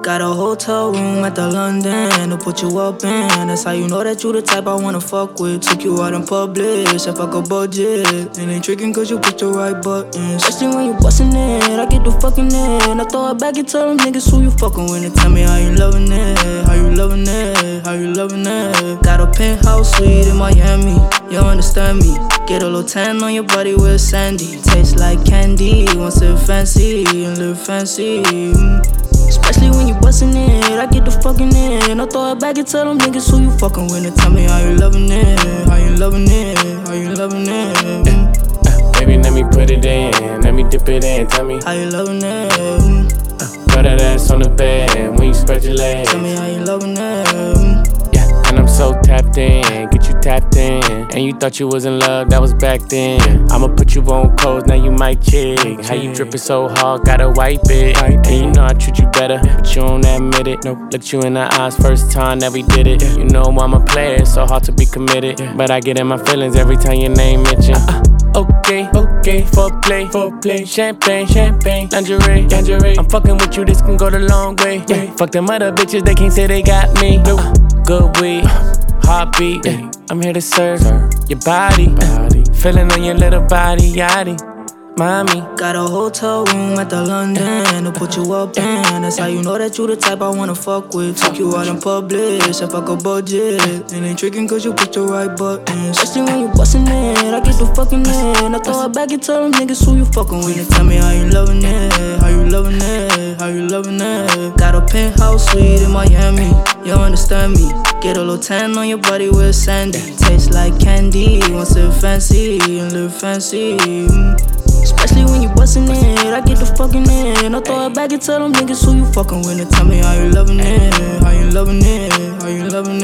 Got a hotel room at the London to put you up in. That's how you know that you the type I wanna fuck with. Took you out in public, if I could budget. And ain't tricking cause you put the right buttons. Especially when you bustin' it, I get the fucking in. I throw it back and tell them niggas who you fucking with. And tell me how you loving it, how you loving it, how you loving it. Got a penthouse suite in Miami, you understand me. Get a little tan on your body with sandy. Tastes like candy, once it fancy and live fancy. Especially when you bustin' it, I get the fucking in. I throw it back and tell them niggas who you fucking with. And tell me how you loving it, how you loving it, how you loving it. Baby, let me put it in, let me dip it in. Tell me how you loving it. Throw that ass on the bed when you spread your legs. Tell me how you loving it. And I'm so tapped in, get you tapped in. And you thought you was in love, that was back then. I'ma put you on cold, now you might chick. How you drippin' so hard, gotta wipe it. And you know I treat you better, but you don't admit it. Looked you in the eyes first time that we did it. You know I'm a player, so hard to be committed. But I get in my feelings every time your name mentioned. Okay, foreplay, champagne, lingerie. I'm fucking with you, this can go the long way. Fuck them other bitches, they can't say they got me. Good weed, heartbeat. I'm here to serve your body. Feeling on your little body, yachty. Mommy. Got a hotel room at the London to put you up in. That's how you know that you the type I wanna fuck with. Took you out in public, if I could budget. And ain't tricking cause you put the right buttons. Especially when you bustin' it, I get the fucking in. I throw it back and tell them niggas who you fucking with. And tell me how you loving it, how you loving it, how you loving it. Got a penthouse suite in Miami, you understand me. Get a little tan on your body with sandy. Tastes like candy, once it fancy and live fancy. Especially when you bustin' it, I get the fucking in. I throw it back and tell them niggas who you fucking with. And tell me how you loving it, how you loving it, how you loving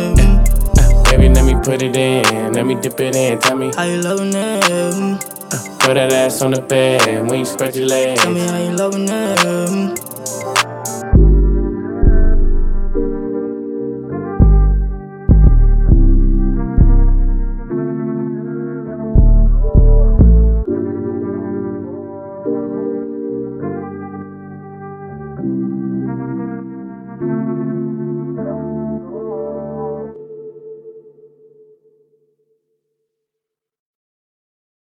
it. Baby, let me put it in, let me dip it in. Tell me how you loving it. Throw that ass on the bed when you spread your legs. Tell me how you loving it.